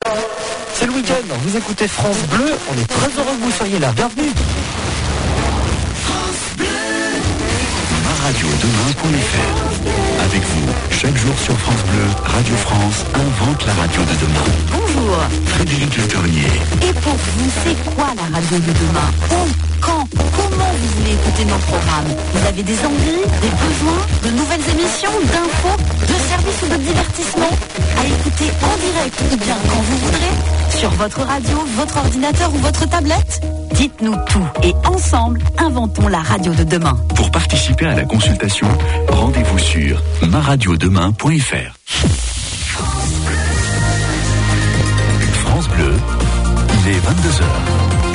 C'est le week-end, vous écoutez France Bleu, on est très heureux que vous soyez là, bienvenue. Maradiodemain.fr. Avec vous, chaque jour sur France Bleu, Radio France invente la radio de demain. Bonjour. Frédéric Le Tournier. Et pour vous, c'est quoi la radio de demain? Où, quand, comment vous voulez écouter nos programmes? Vous avez des envies, des besoins, de nouvelles émissions, d'infos, de services ou de divertissement? À écouter en direct ou bien quand vous voudrez, sur votre radio, votre ordinateur ou votre tablette? Dites-nous tout et ensemble, inventons la radio de demain. Pour participer à la consultation, rendez-vous sur maradiodemain.fr. France Bleu, il est 22h.